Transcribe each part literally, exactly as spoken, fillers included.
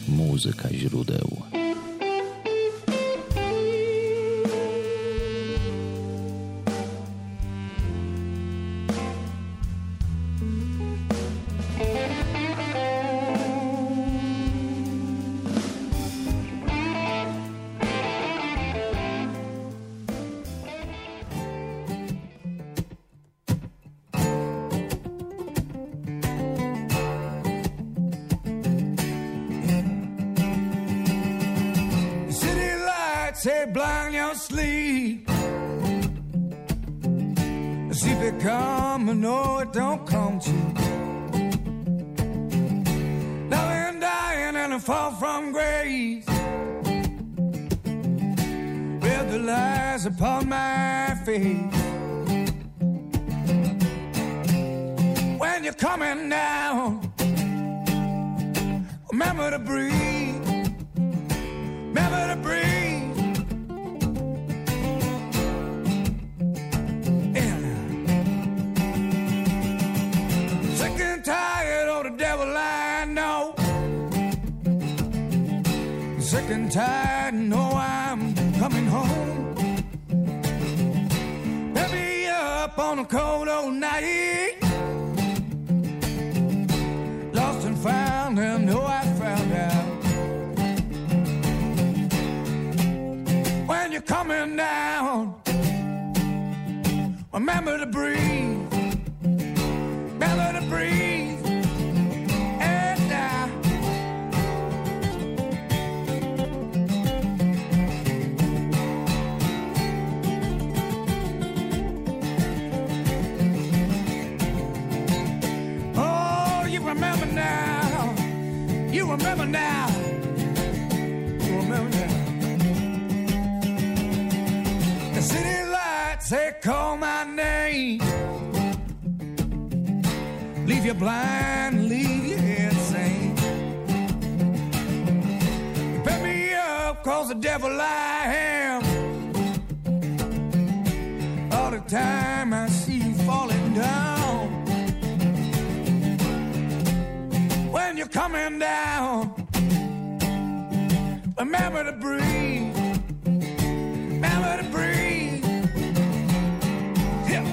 Muzyka źródeł. Say blind your sleep. See if it come, but no, it don't come to. Loving, dying, and a fall from grace. Read the lies upon my face. When you're coming down, remember to breathe. Remember to breathe. Sick and tired, know I'm coming home. Pick me up on a cold old night. Lost and found, and know I found out. When you're coming down, remember to breathe. Remember to breathe. You remember now. You remember now. The city lights, they call my name. Leave you blind, leave you insane. Pick me up, cause the devil I am. All the time I see you falling down. When you're coming down, remember to breathe. Remember to breathe. Yeah.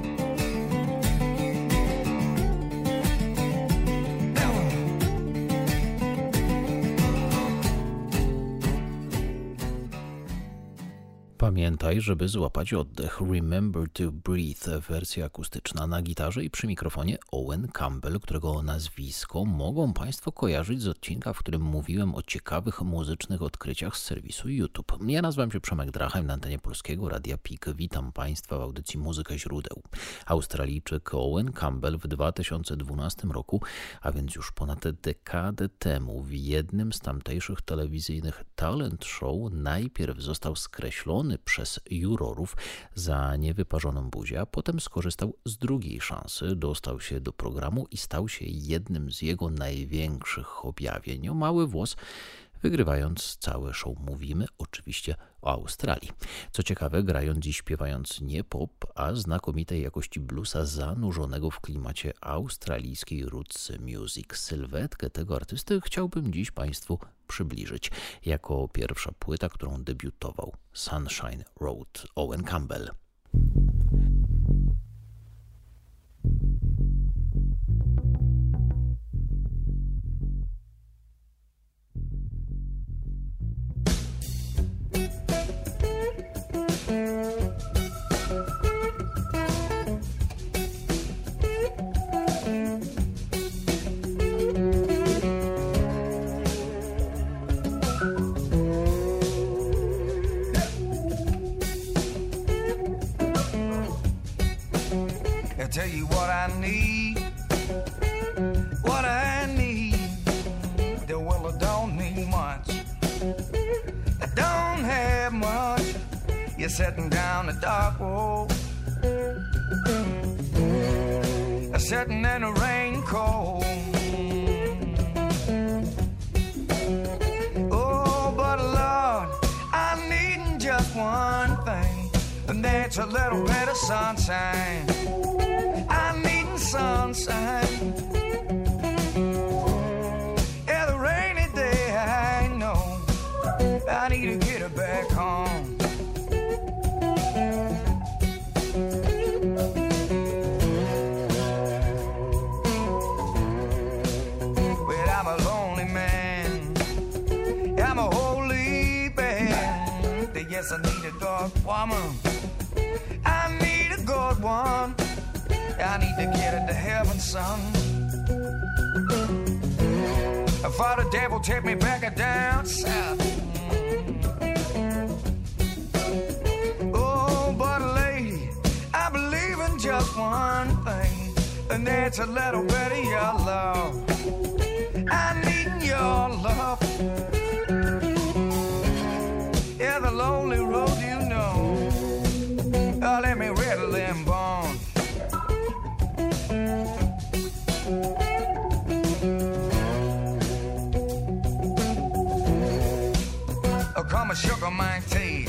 Pamiętaj, żeby złapać oddech. Remember to Breathe, wersja akustyczna na gitarze i przy mikrofonie Owen Campbell, którego nazwisko mogą Państwo kojarzyć z odcinka, w którym mówiłem o ciekawych muzycznych odkryciach z serwisu YouTube. Ja nazywam się Przemek Drachem, na antenie Polskiego Radia P I K. Witam Państwa w audycji Muzyka źródeł. Australijczyk Owen Campbell w dwa tysiące dwunastym roku, a więc już ponad dekadę temu, w jednym z tamtejszych telewizyjnych talent show najpierw został skreślony przez jurorów za niewyparzoną buzię, a potem skorzystał z drugiej szansy, dostał się do programu i stał się jednym z jego największych objawień. O mały włos, wygrywając całe show. Mówimy oczywiście o Australii. Co ciekawe, grając i śpiewając nie pop, a znakomitej jakości bluesa zanurzonego w klimacie australijskiej roots music. Sylwetkę tego artysty chciałbym dziś Państwu przybliżyć. Jako pierwsza płyta, którą debiutował, Sunshine Road, Owen Campbell. Tell you what I need, what I need. Well, I don't need much, I don't have much. You're sitting down the dark road, sitting in the rain cold. Oh, but Lord, I need just one thing, and that's a little bit of sunshine. I need sunshine. Yeah, the rainy day one. I need to get into heaven, son. For the devil take me back down south. Oh, but lady, I believe in just one thing, and that's a little bit of your love. I need your love. Yeah, the lonely road you know. Oh, let me rattle them bones. Oh, come and sugar my teeth.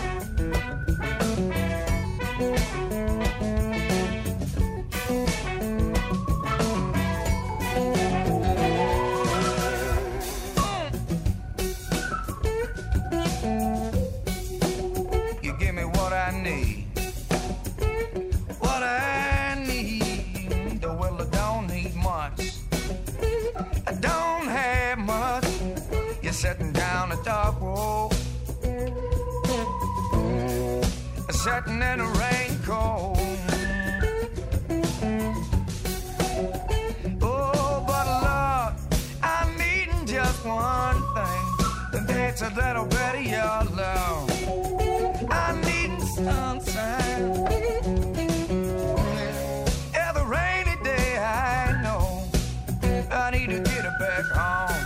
You give me what I need. What I need. Well, I don't need much. I don't have much. You're sitting down a dark road, sitting in a raincoat. Oh, but Lord, I'm needing just one thing, and that's a little bit of your love. I'm needing sunshine. Every rainy day I know I need to get it back home.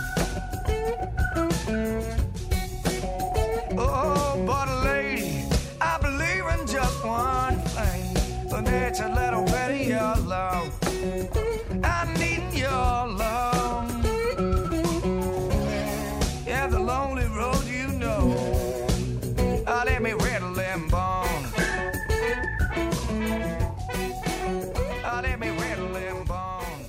Oh, but lady, I believe in just one thing, and that's a little bit of your love. I need your love. Yeah, the lonely road you know. Oh, let me rattle them bones. Oh, let me rattle them bones.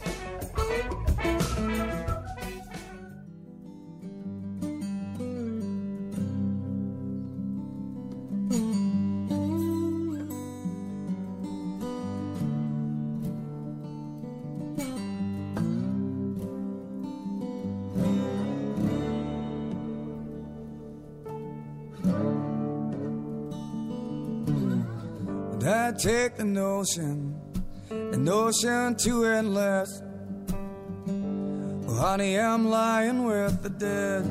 I take the notion, the notion too endless. Oh, honey, I'm lying with the dead.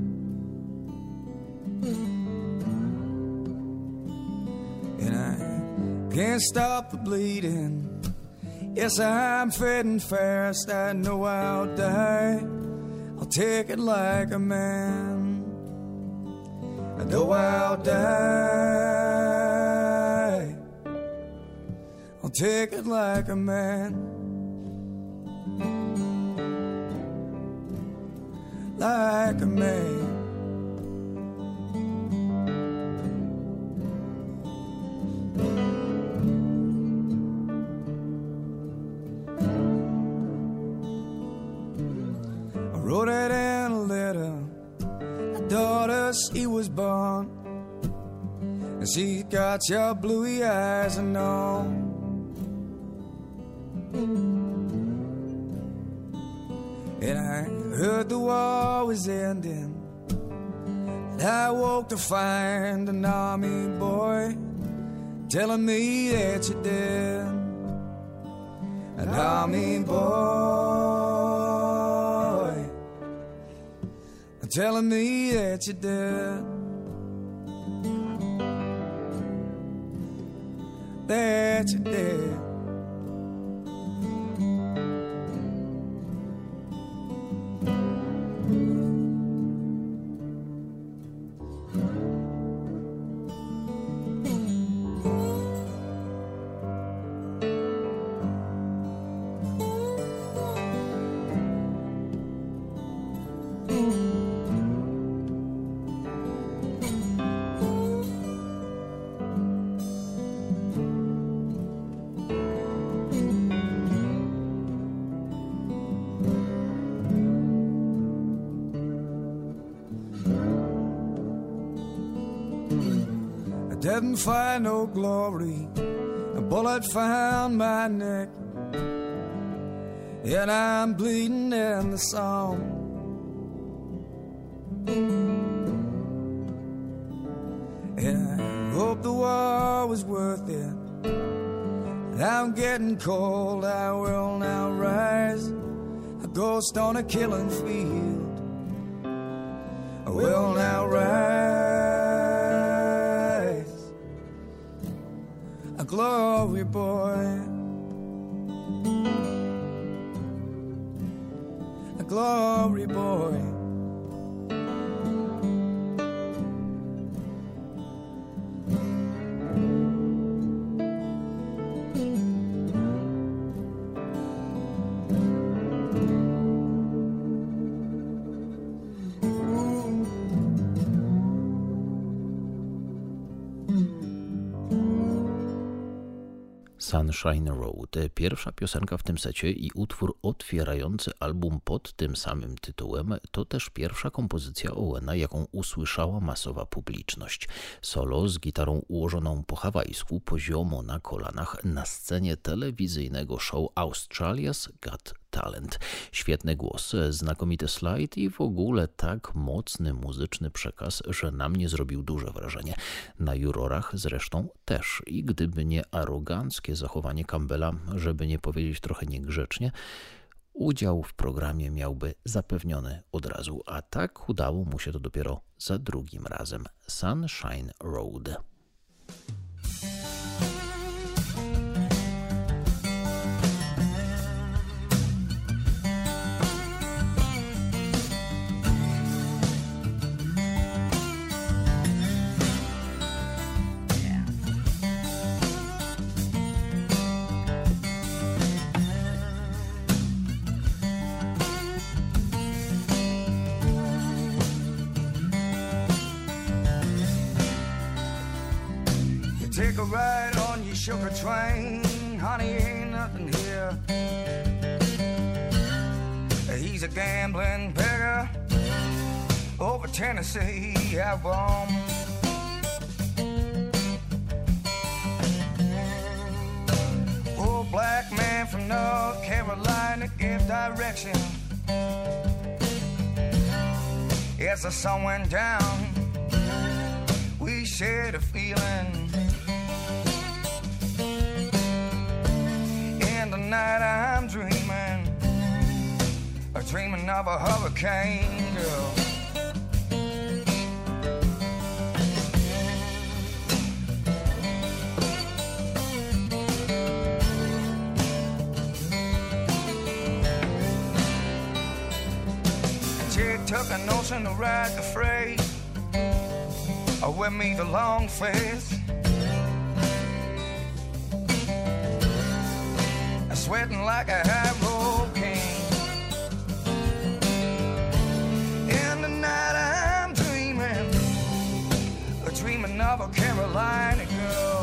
And I can't stop the bleeding. Yes, I'm fading fast. I know I'll die. I'll take it like a man. I know I'll die. I'll take it like a man. Like a man. I wrote it in a letter. My daughter, she was born, and she got your bluey eyes and all. And I heard the war was ending, and I woke to find an army boy telling me that you're dead. An army boy telling me that you're dead. That you're dead. Didn't find no glory, a bullet found my neck, and I'm bleeding in the song. And I hope the war was worth it, I'm getting cold, I will now rise, a ghost on a killing field. I will now rise, a glory boy, a glory boy. Sunshine Road, pierwsza piosenka w tym secie i utwór otwierający album pod tym samym tytułem, to też pierwsza kompozycja Owena, jaką usłyszała masowa publiczność. Solo z gitarą ułożoną po hawajsku, poziomo na kolanach na scenie telewizyjnego show Australia's Got Talent. Świetny głos, znakomity slajd i w ogóle tak mocny muzyczny przekaz, że na mnie zrobił duże wrażenie. Na jurorach zresztą też. I gdyby nie aroganckie zachowanie Campbella, żeby nie powiedzieć trochę niegrzecznie, udział w programie miałby zapewniony od razu, a tak udało mu się to dopiero za drugim razem. Sunshine Road. Take a ride on your sugar train, honey, ain't nothing here. He's a gambling beggar over Tennessee, have um. Old black man from North Carolina give direction. As the sun went down, we shared a feeling. Night I'm dreaming, I'm dreaming of a hurricane, girl. She took a notion to ride the freight, or with me the long face. Sweating like a high road king. In the night I'm dreaming, dreaming of a Carolina girl.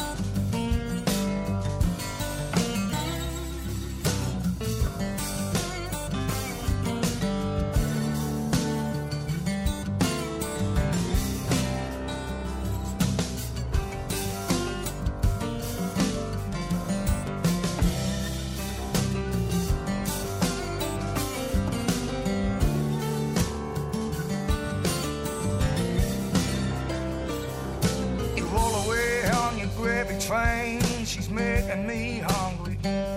Train, she's making me hungry.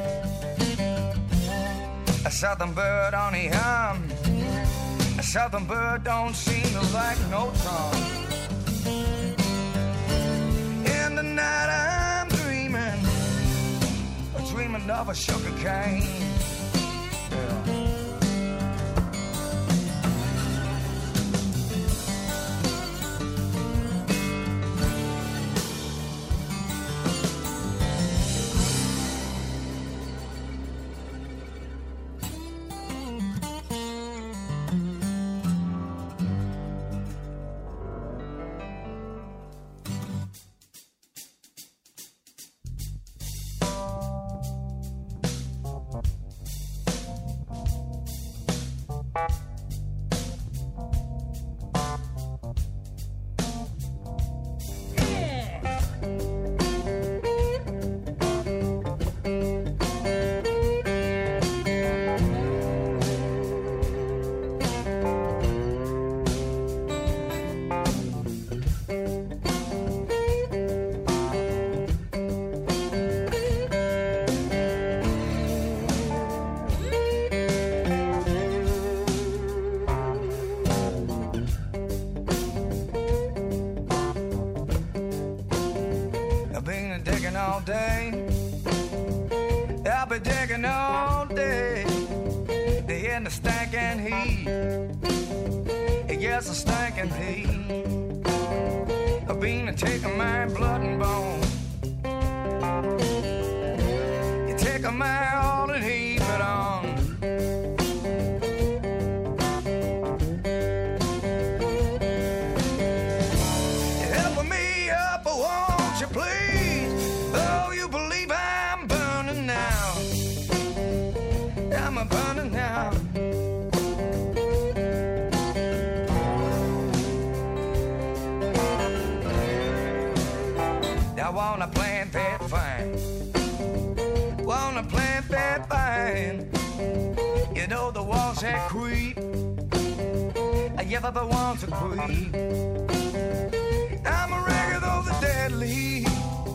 A southern bird on the arm, a southern bird don't seem to like no tongue. In the night I'm dreaming, dreaming of a sugar cane. Yeah. be digging all day in the stinking heat. Yes, a stinking heat. I've been taking my blood and bone. You take my all and heap it on. Help me up, won't you please? Oh, you believe I'm burning now. I'm a burning now. I wanna plant that vine, wanna plant that vine. You know the walls that creep, yeah, they're the ones that creep. I'm a rake of those dead leaves,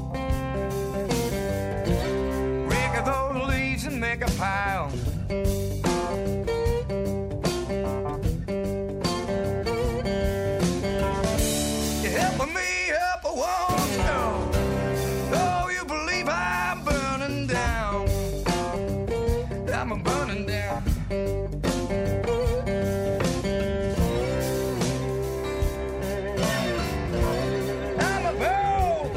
rake of those leaves and make a pile. You help me up, I want to know. I'm burning down. I'm a burn.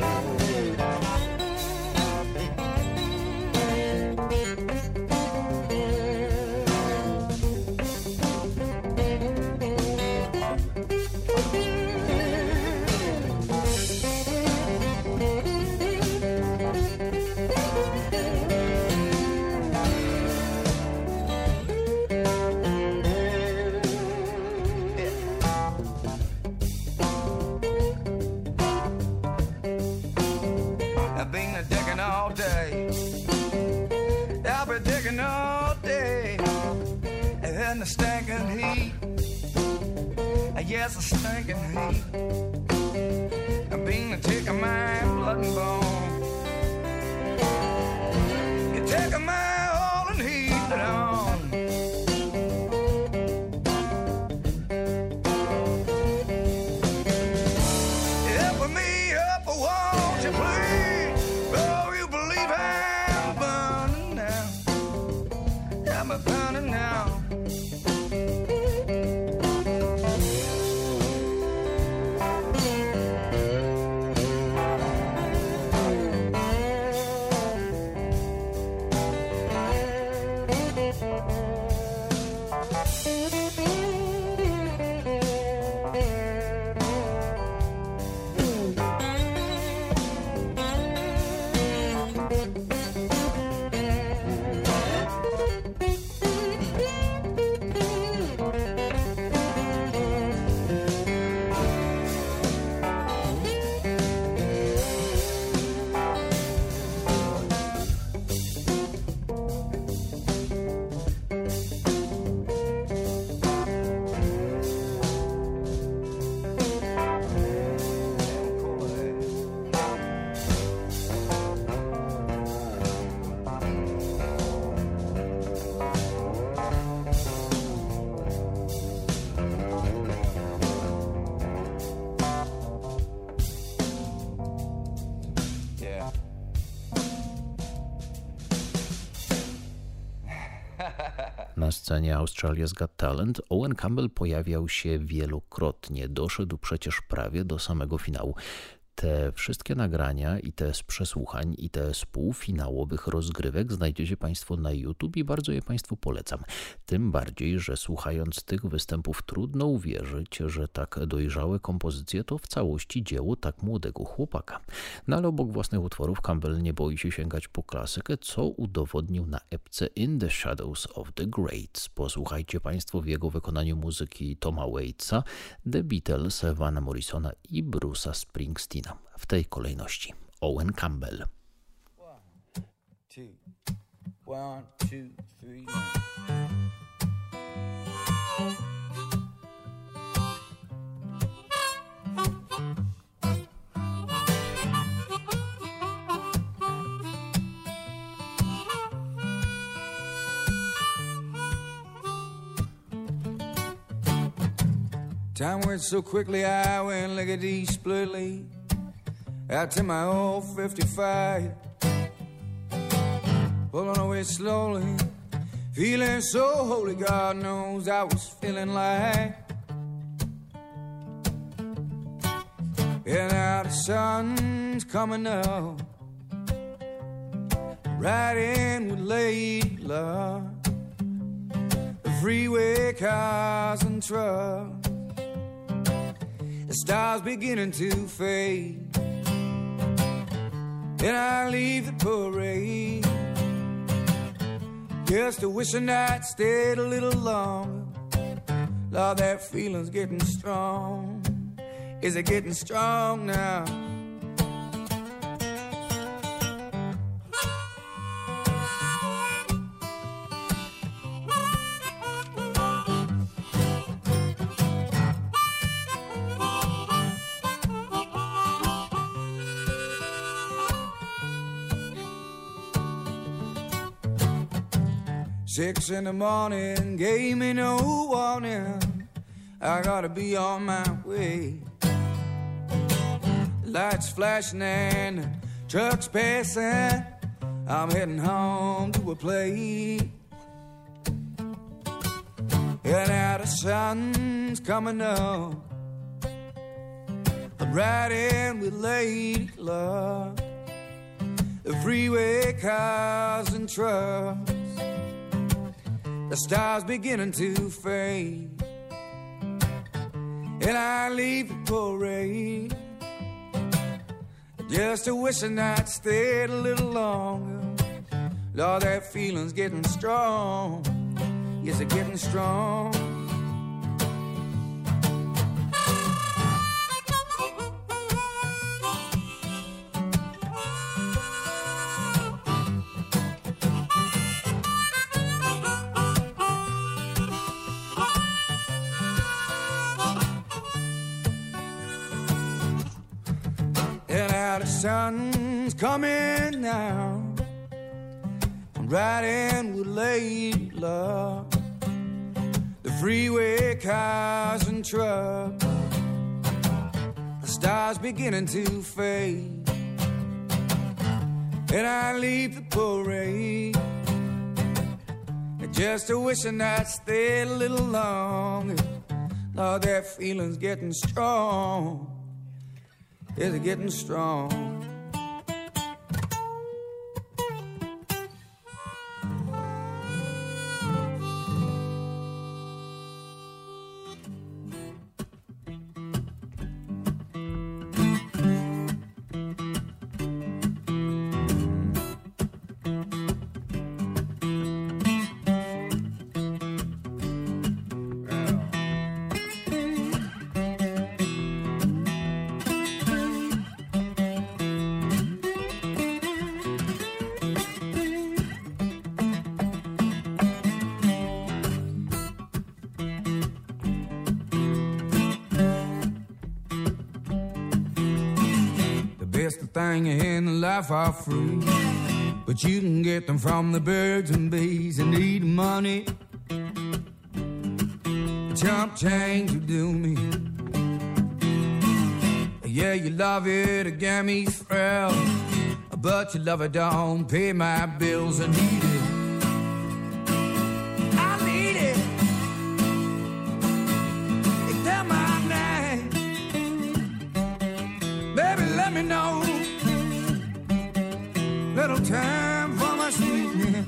I've been a digging all day. I've been digging all day. And the stinking heat. Yes, the stinking heat. I've been taking my blood and bone. You're taking my all and heat it on. Help me up, won't you please? Oh, you believe I'm burning now. I'm a burning now. Na scenie Australia's Got Talent Owen Campbell pojawiał się wielokrotnie, doszedł przecież prawie do samego finału. Te wszystkie nagrania i te z przesłuchań i te z półfinałowych rozgrywek znajdziecie Państwo na YouTube i bardzo je Państwu polecam. Tym bardziej, że słuchając tych występów trudno uwierzyć, że tak dojrzałe kompozycje to w całości dzieło tak młodego chłopaka. No ale obok własnych utworów Campbell nie boi się sięgać po klasykę, co udowodnił na epce In the Shadows of the Greats. Posłuchajcie Państwo w jego wykonaniu muzyki Toma Waitsa, The Beatles, Vana Morrisona i Bruce'a Springsteena. W tej kolejności Owen Campbell. One, two, one, two, three, time went so quickly, I went lickety splitly out to my old fifty-five, pulling away slowly, slowly, feeling so holy, God knows I was feeling like. And now the sun's coming up, riding with lady luck. The freeway cars and trucks, the stars beginning to fade. And I leave the parade, just a wishing I'd stayed a little longer. Lord, that feeling's getting strong. Is it getting strong now? Six in the morning gave me no warning. I gotta be on my way. Lights flashing and the trucks passing. I'm heading home to a place. And now the sun's coming up, I'm riding with lady luck. The freeway cars and trucks, the stars beginning to fade. And I leave the parade, just a wishing I'd stayed a little longer. Lord, that feeling's getting strong. Yes, it's getting strong. The sun's coming now, I'm riding with lady luck. The freeway cars and trucks, the stars beginning to fade. And I leave the parade, just a wishing I'd stayed a little longer. Lord, that feeling's getting strong. Is it getting strong? Thing in life are free, but you can get them from the birds and bees and need money. Chump change will do me. Yeah, you love it, it gave me thrill, but you love it, don't pay my bills. I need it, I need it. You tell my name, baby, let me know. Little time for my sweetness.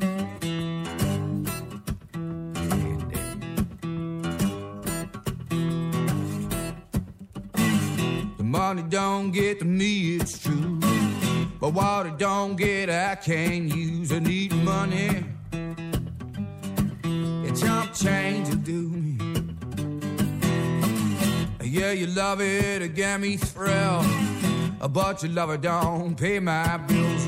The money don't get to me, it's true, but what it don't get, I can't use. I need money. Yeah, chump change will do me. Yeah, you love it, it gave me thrill, but you love it, don't pay my bills.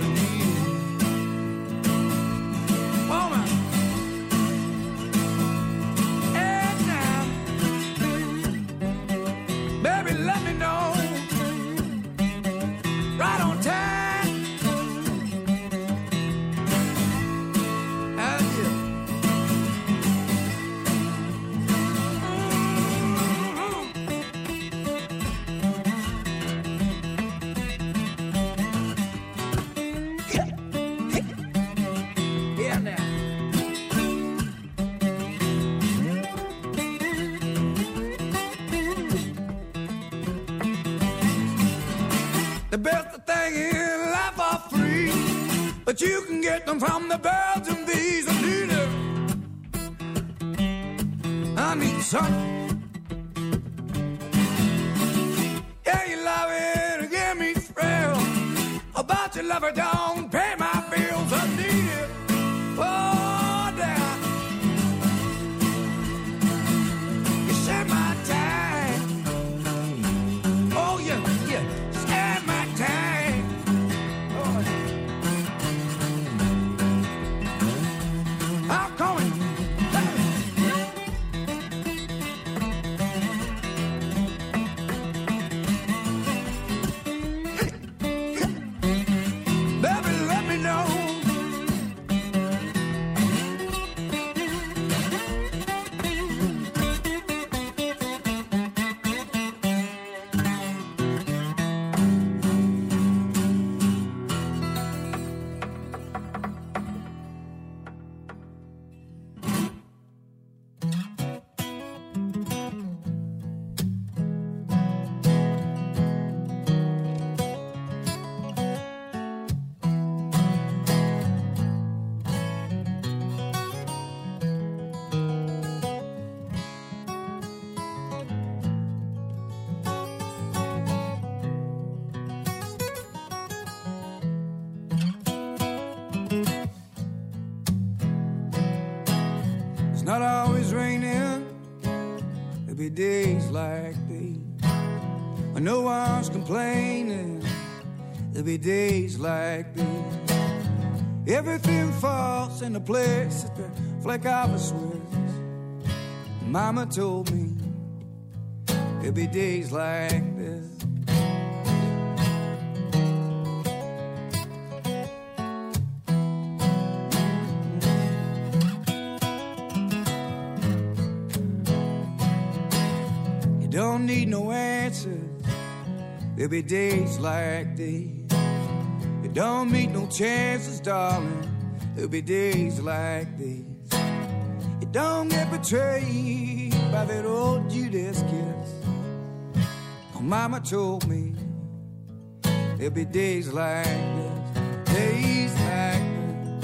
but you can get them from the birds and bees. I need it. I need something. Yeah, you love it, and give me thrill. About your lover, don't pay my bills. I need it. Oh, damn. You share my time. Oh, yeah, yeah. Share my time. Oh, yeah. I'm coming. Not always raining. There'll be days like these when no one's complaining. There'll be days like these. Everything falls into place at the flick of a switch. Mama told me there'll be days like this. Don't need no answers. There'll be days like these. You don't meet no chances, darling. There'll be days like these. You don't get betrayed by that old Judas kiss. Oh, Mama told me there'll be days like this. Days like this.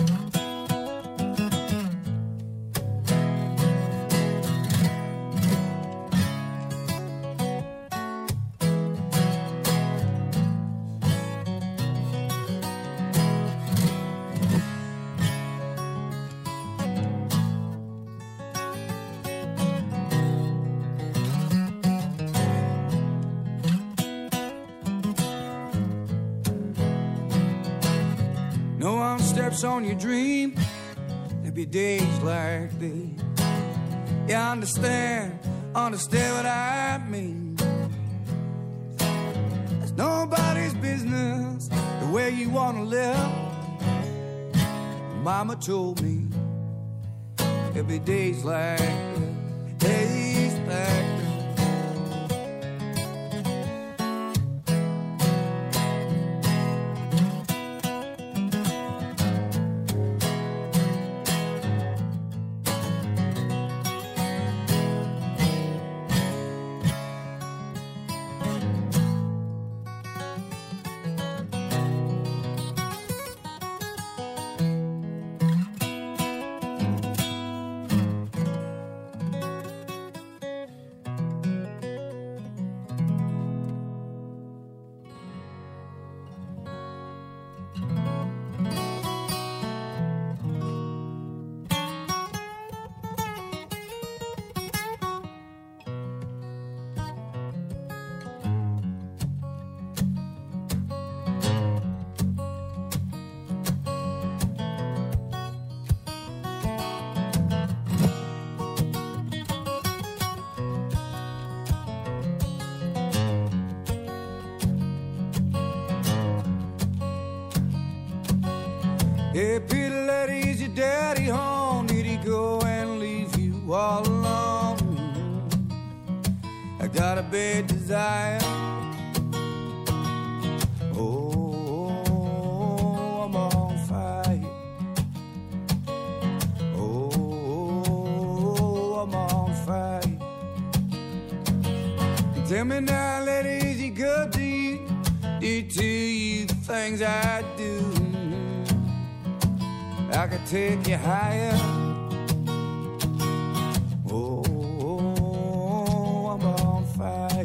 No one steps on your dream. There'll be days like these. You understand, understand what I mean. It's nobody's business the way you wanna live. Mama told me there'll be days like this, days like this. Hey, Peter, let easy daddy home. Did he go and leave you all alone? I got a bad desire. Oh, I'm on fire. Oh, I'm on fire. Tell me now, let easy go to you. Did to you the things I do? I could take you higher. Oh, I'm on fire.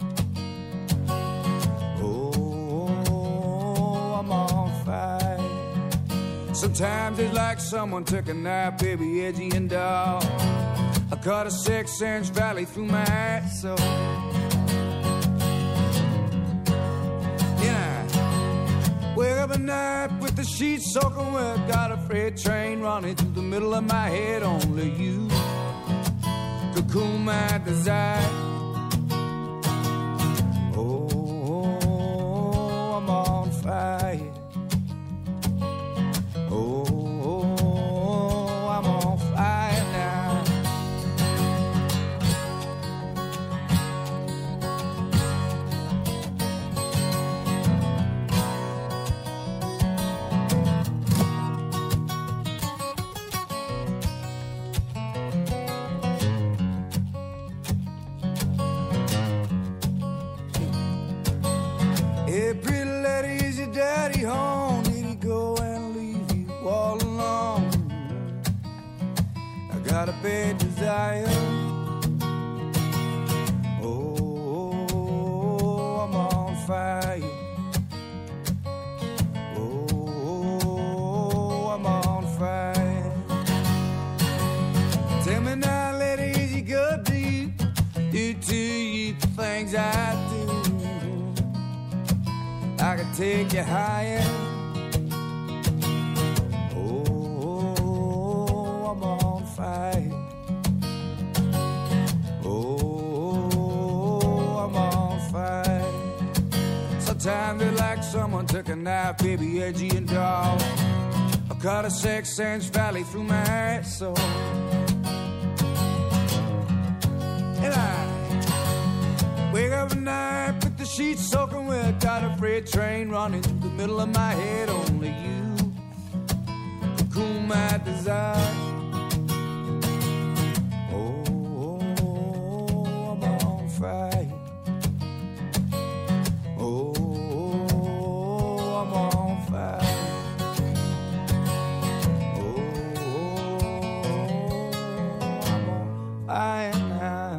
Oh, I'm on fire. Sometimes it's like someone took a knife, baby, edgy and dull. I cut a six-inch valley through my soul. Wake up at night with the sheets soaking wet. Got a freight train running through the middle of my head. Only you could cool my desire. Oh, I'm on fire. Oh, I'm on fire now. Hey, pretty lady, is your daddy home? Did he go and leave you all alone? I got a bad desire. Oh, I'm on fire. Oh, I'm on fire. Tell me now, lady, is you good to you? Do to you the things I do? I could take you higher. Oh, I'm on fire. Oh, I'm on fire. Sometimes it's like someone took a knife, baby, edgy and dull. I cut a six-inch valley through my soul. And I wake up at night with the sheets soaking wet. Got a freight train running through the middle of my head. Only you could cool my desire. Oh, I'm on fire. Oh, I'm on fire. Oh, I'm on fire now.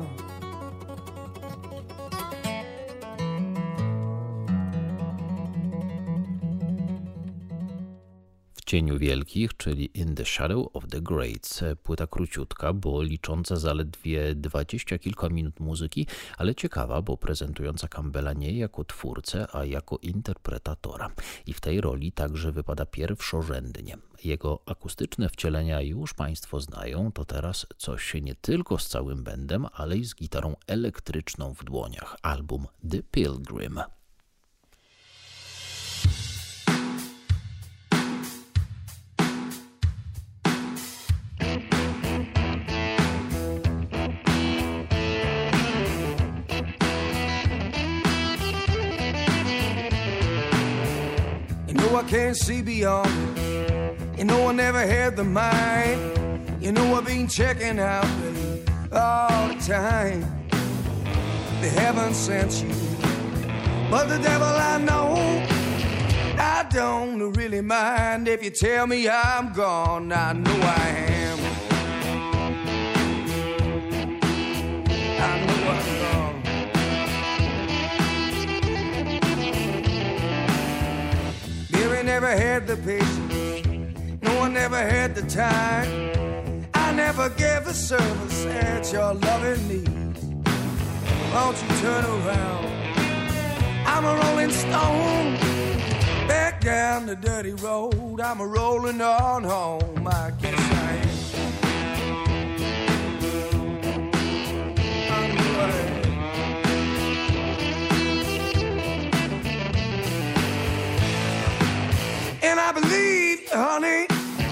W cieniu wielkich, czyli In the Shadow of the Greats. Płyta króciutka, bo licząca zaledwie dwadzieścia kilka minut muzyki, ale ciekawa, bo prezentująca Campbella nie jako twórcę, a jako interpretatora. I w tej roli także wypada pierwszorzędnie. Jego akustyczne wcielenia już Państwo znają, to teraz coś nie tylko z całym bändem, ale i z gitarą elektryczną w dłoniach. Album The Pilgrim. I can't see beyond it. You know I never had the mind. You know I've been checking out, baby, all the time. They haven't sent you, but the devil I know. I don't really mind if you tell me I'm gone. I know I am. I know I'm gone. I never had the patience, no one never had the time. I never gave the service that your loving needs. Won't you turn around? I'm a rolling stone, back down the dirty road. I'm a rolling on home, I guess I am. And I believe you, honey.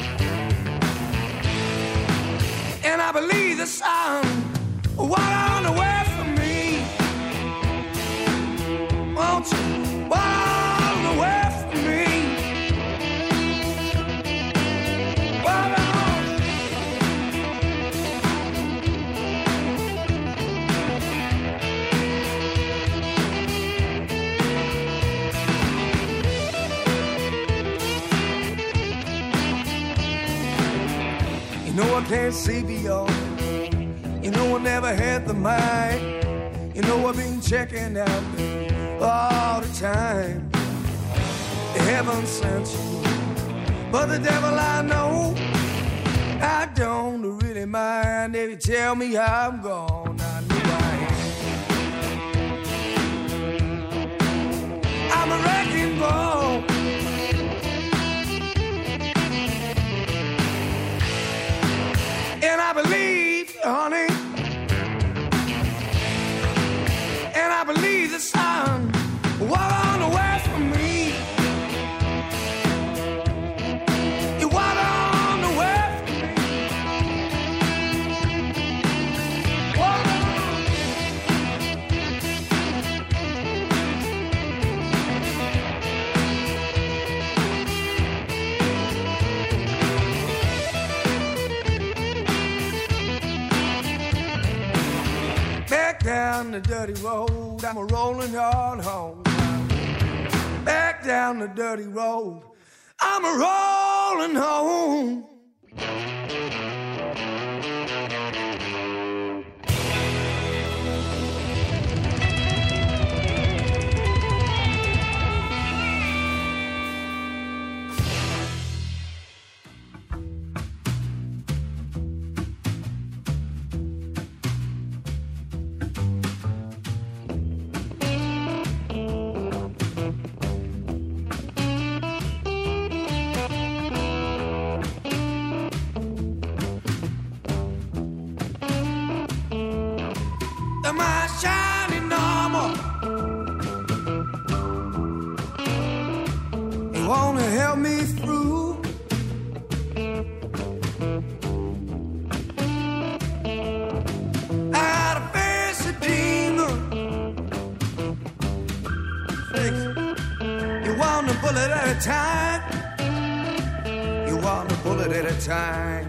And I believe the sun will run away from me. Won't you run away from me? Run on. know I can't see beyond. You know I never had the mind. You know I've been checking out all the time. Heaven sent you, but the devil I know, I don't really mind if you tell me how I'm gone. I know I am. I'm a wrecking ball. And I believe, honey, and I believe the sun will on the way from me. You walk on the way from me. Walk on. Back down the dirty road, I'm a rolling on home. Back down the dirty road, I'm a rolling home. My shining armor, you wanna help me through. I gotta face a demon. You want a bullet at a time. You want a bullet at a time.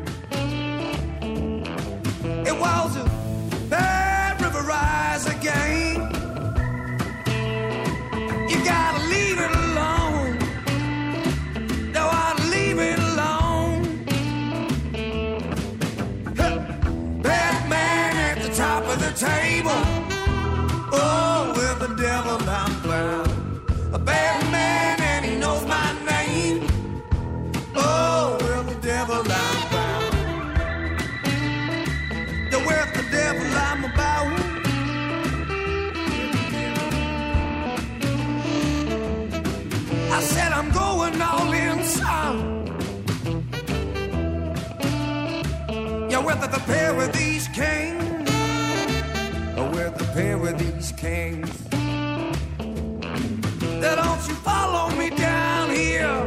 It was a bad river rise again. You gotta leave it alone. Don't wanna leave it alone. Huh. Bad man at the top of the table. Oh, with the devil I'm found. A bad man and he knows my name. Oh, with the devil I'm found. The with the devil I'm about. I said I'm going all in, son. You're with the pair with these kings. Or with the pair with these kings. Now don't you follow me down here.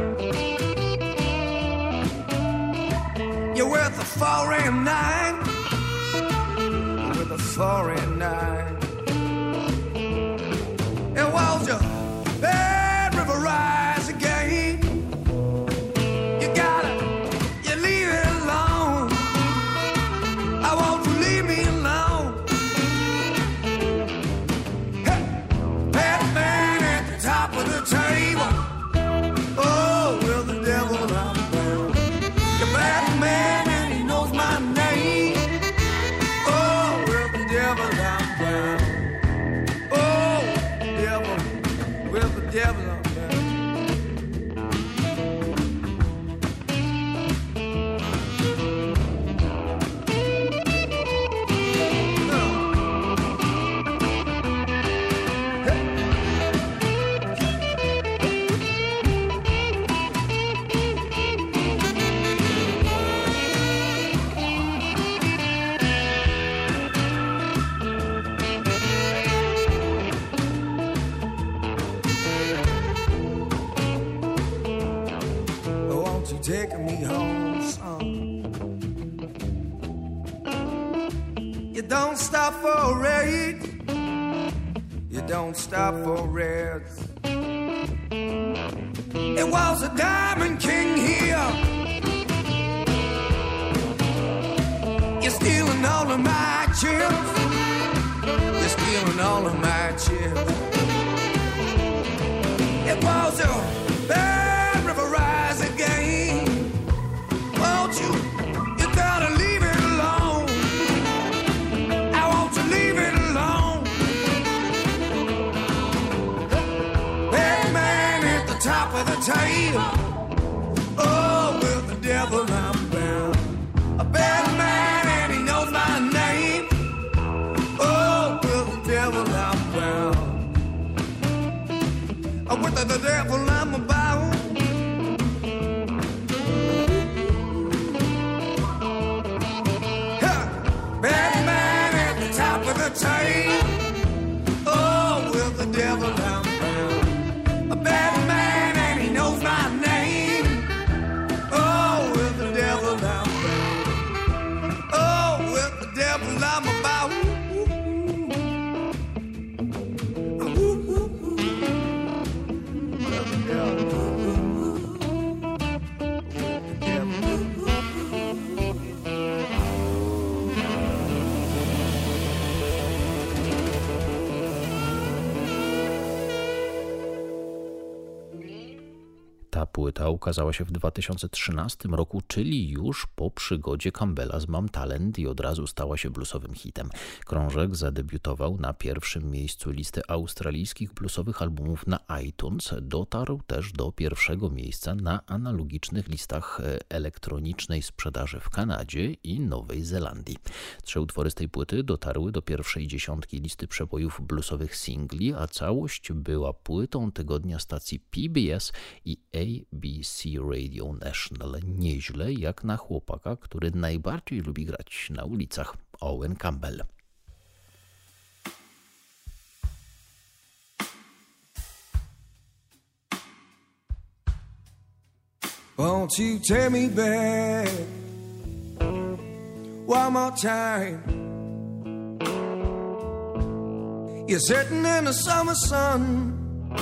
You're with the four and nine. With the four and nine. It was your bad river rise again. You gotta, you leave it alone. I want you leave me alone. Hey, bad man at the top of the table. Oh, well the devil I'm found. The bad man and he knows my name. Oh, well the devil I'm found. Oh, devil, well the devil I'm found. Taking me home, son. You don't stop for a raid. You don't stop for reds. It was a Diamond King here. You're stealing all of my chips. You're stealing all of my chips. It was a bad river rise again. Won't you? You gotta Oh, with the devil I'm bound. A bad man and he knows my name. Oh, with the devil I'm bound. Oh, with the, the devil I'm bound. Huh. Bad man at the top of the chain. Oh, with the devil I'm bound. A bad man and he knows my name. Oh, with the devil I'm bound. Oh, with the devil I'm about. Ta płyta ukazała się w dwa tysiące trzynastym roku, czyli już po przygodzie Campbella z Mam Talent i od razu stała się bluesowym hitem. Krążek zadebiutował na pierwszym miejscu listy australijskich bluesowych albumów na iTunes. Dotarł też do pierwszego miejsca na analogicznych listach elektronicznej sprzedaży w Kanadzie i Nowej Zelandii. Trzy utwory z tej płyty dotarły do pierwszej dziesiątki listy przebojów bluesowych singli, a całość była płytą tygodnia stacji P B S i A B C Radio National. Nieźle jak na chłopaka, który najbardziej lubi grać na ulicach. Owen Campbell. Won't you take me back one more time? You're sitting in the summer sun.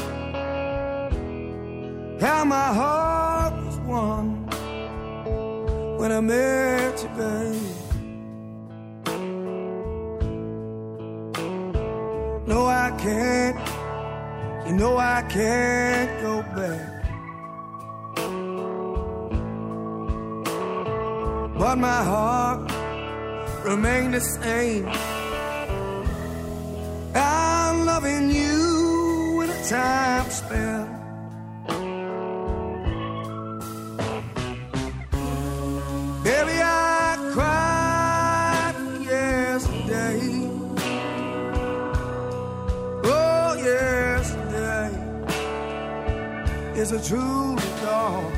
How my heart was won when I met you, babe. No, I can't, you know I can't go back. But my heart remained the same. I'm loving you in a time spent. Baby, I cried yesterday. Oh, yesterday is a true dawn.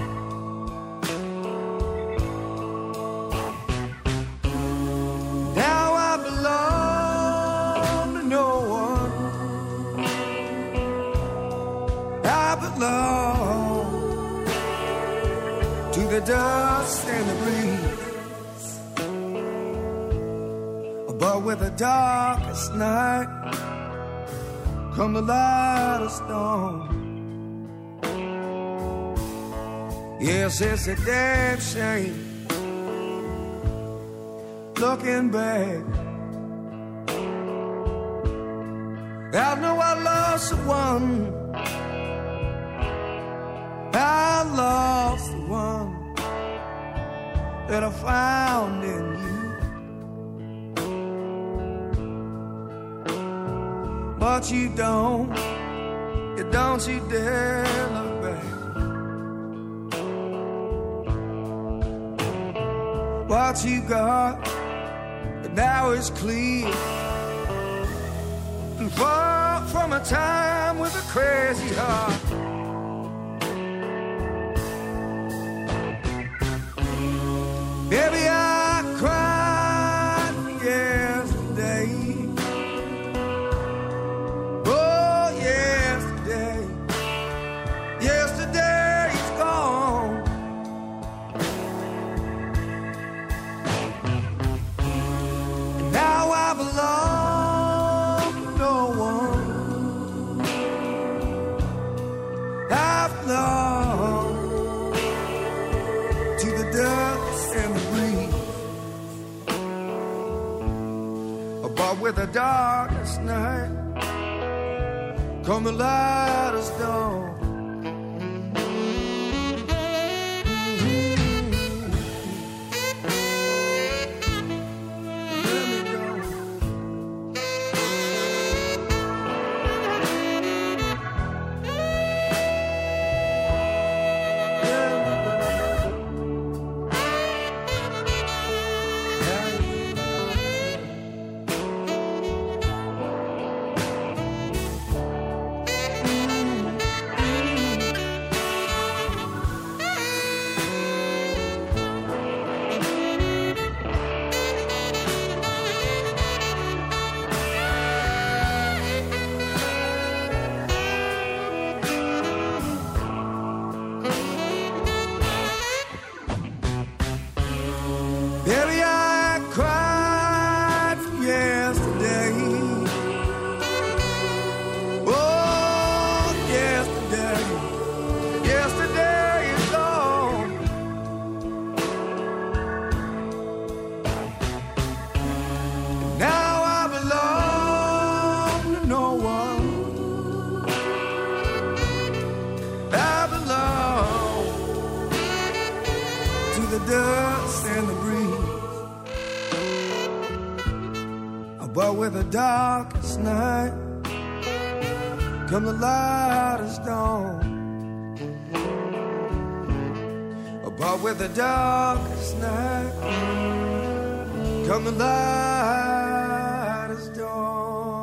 Now I belong to no one. I belong to the dust and the breeze. But with the darkest night come the lightest dawn. Yes, it's a damn shame looking back. I know I lost the one. I lost the one that I found in you. But you don't, you don't you dare look back. What you got now is clear, and far from a time with a crazy heart. Baby, I cried yesterday. Oh, yesterday. Yesterday is gone. And now I belong to no one. I belong to the dust and the breeze. But with the darkest night come the lightest dawn. Let me go. the dust and the breeze, but with the darkest night come the lightest dawn. But with the darkest night come the lightest dawn.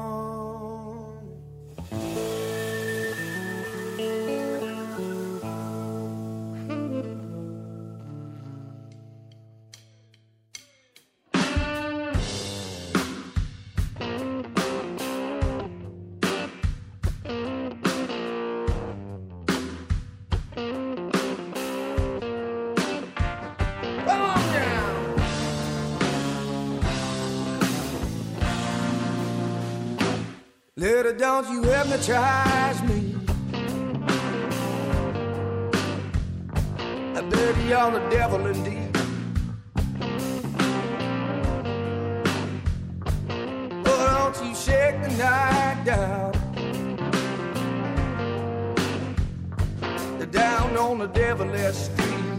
Little don't you hypnotize me, I dirty you're the devil indeed. Oh, don't you shake the night down, down on the devilish street.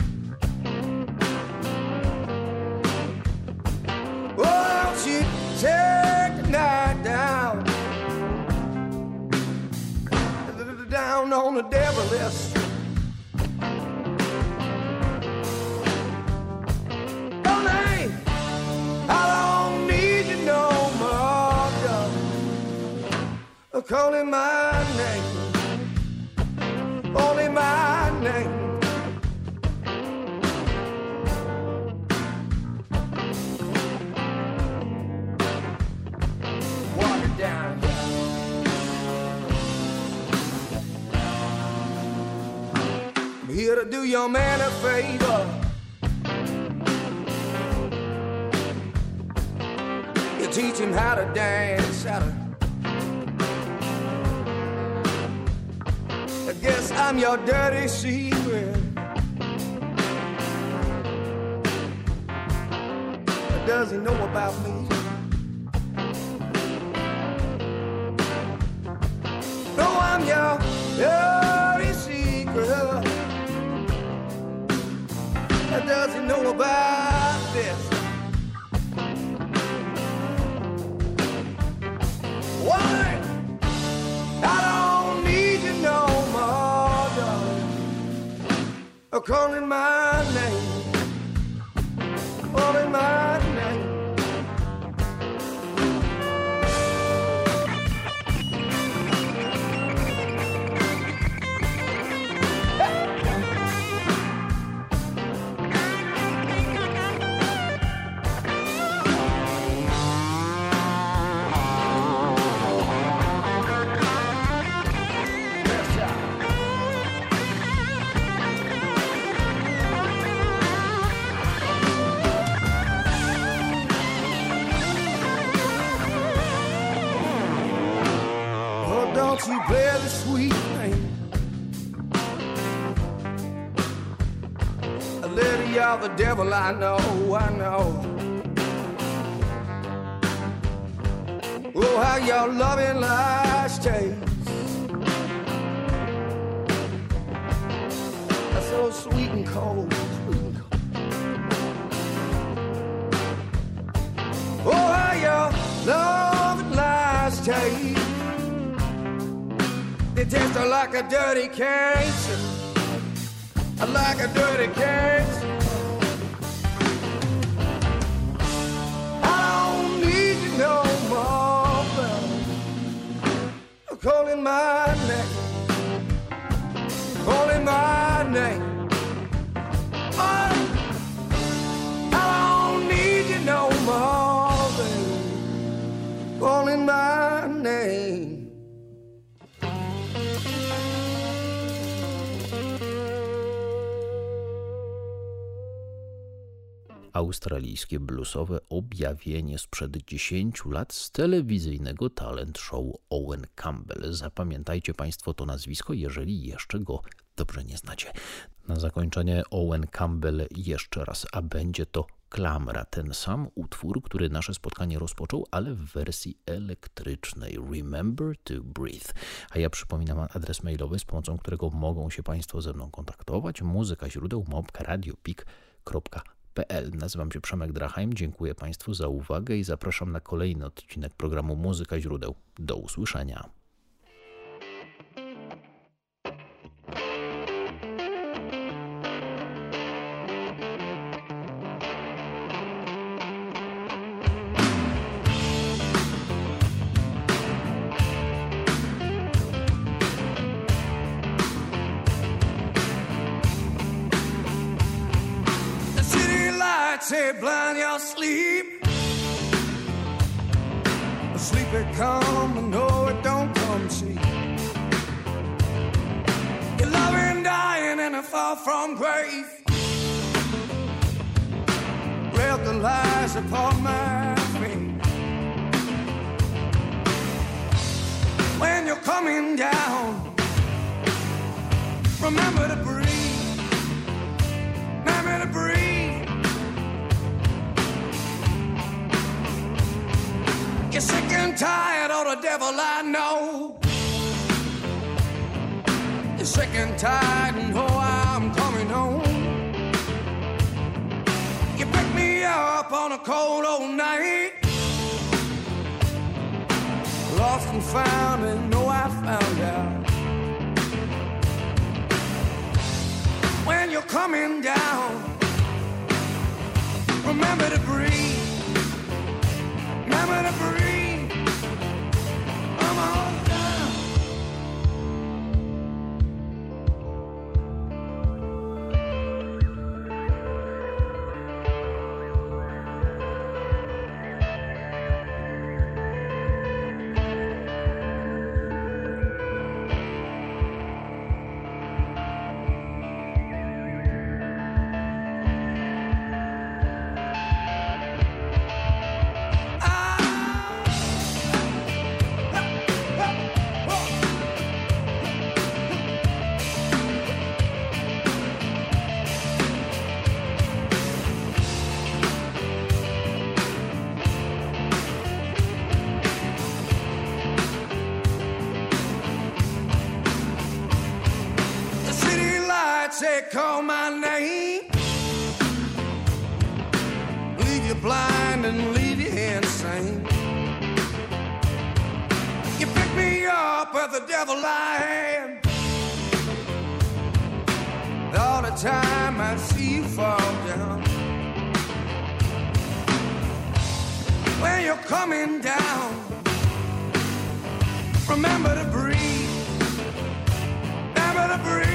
Oh, don't you shake the night down, down on the devilish street. Oh, name, I don't need you no more, darling. Calling my name, only my name. Walk it down. I'm here to do your man a favor. You teach him how to dance, how to. I guess I'm your dirty secret. Does he know about me? No, I'm your dirty secret. Does he know about this? Why? I don't need you no more, darling. I'm calling my name, calling my name. You play the sweet thing, a lady, you're the devil, I know, I know. Oh, how your loving lies taste, that's so sweet and cold, sweet and cold. Oh, how your loving lies taste, they taste like a dirty cancer, like a dirty cancer. I don't need you no more, baby. I'm calling my name, calling my name. Oh, I don't need you no more, baby. Calling my name. Australijskie bluesowe objawienie sprzed dziesięciu lat z telewizyjnego talent show Owen Campbell. Zapamiętajcie Państwo to nazwisko, jeżeli jeszcze go dobrze nie znacie. Na zakończenie Owen Campbell jeszcze raz, a będzie to Klamra, ten sam utwór, który nasze spotkanie rozpoczął, ale w wersji elektrycznej. Remember to Breathe. A ja przypominam adres mailowy, z pomocą którego mogą się Państwo ze mną kontaktować. Muzyka źródeł małpka radiopik kropka p l. Nazywam się Przemek Drachheim, dziękuję Państwu za uwagę i zapraszam na kolejny odcinek programu Muzyka Źródeł. Do usłyszenia. Say blind your sleep. Sleep it come, but no it don't come cheap. You're loving, dying, and a far from grave. Read the lies upon my face. When you're coming down, remember to breathe. Remember to breathe. You're sick and tired of the devil, I know. You're sick and tired and oh, I'm coming home. You pick me up on a cold old night. Lost and found and know I found out. When you're coming down, remember to breathe. Remember to breathe. Come on down. Say, call my name. Leave you blind and leave you insane. You pick me up with the devil I am. All the time I see you fall down. When you're coming down, remember to breathe. Remember to breathe.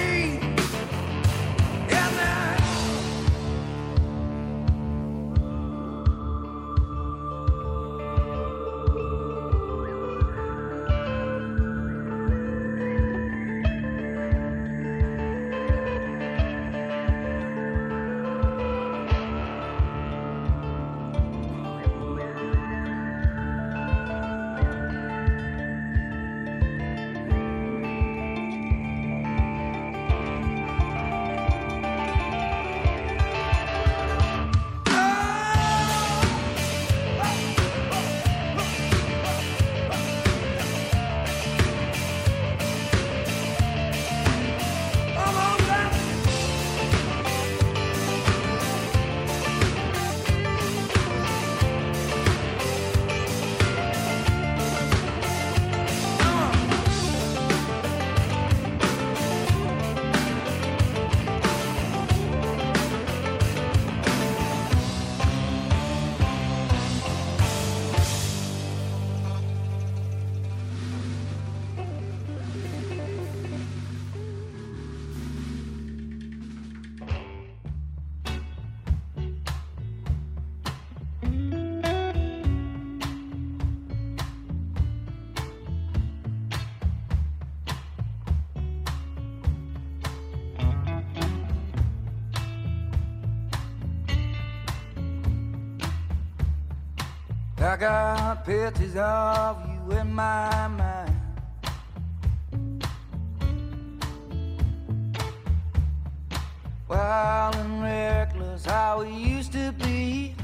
I got pictures of you in my mind. Wild and reckless, how we used to be.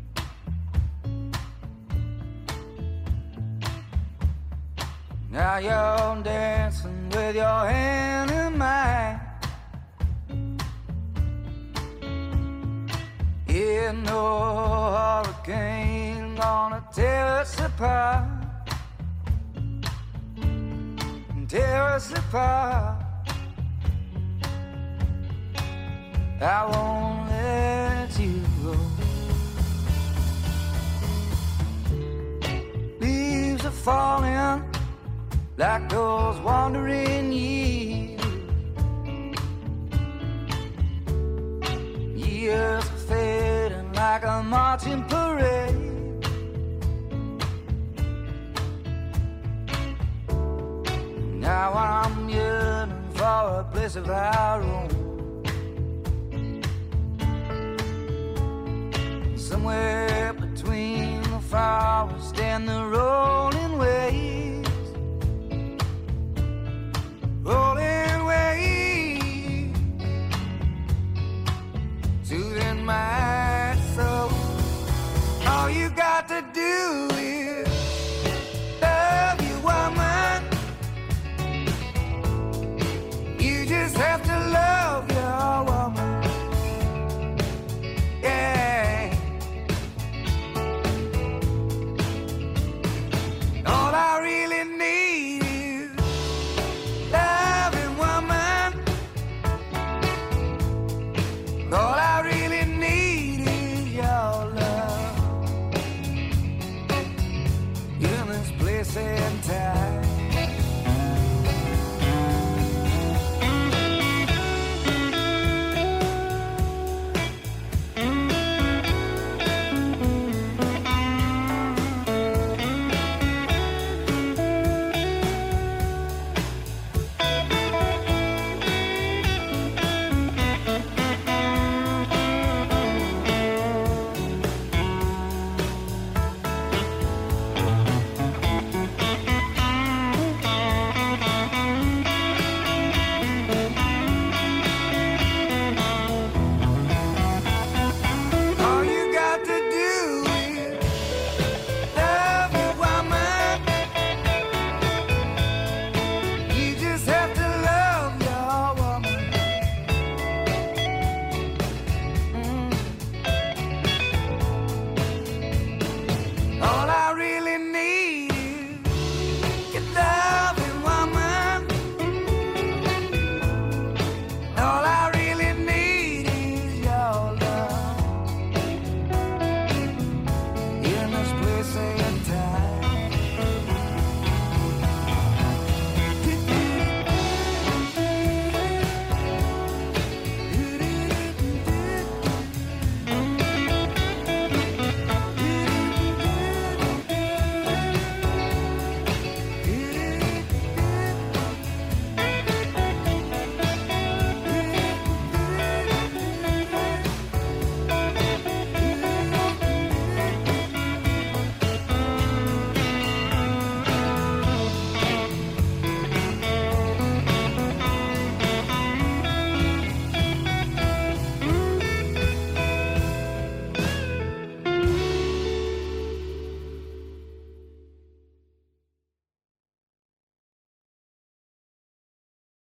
Now you're dancing with your hand in mine. There's no hurricane gonna tear us apart, tear us apart. I won't let you go. Leaves are falling like those wandering years. Years are fading like a marching parade. Now I'm yearning for a place of our own, somewhere between the forest and the rolling waves, rolling waves, soothing my soul. All you got to do is love your woman. You just have to love your woman. Yeah. All I really need is loving woman. All I really need is your love. In this place and time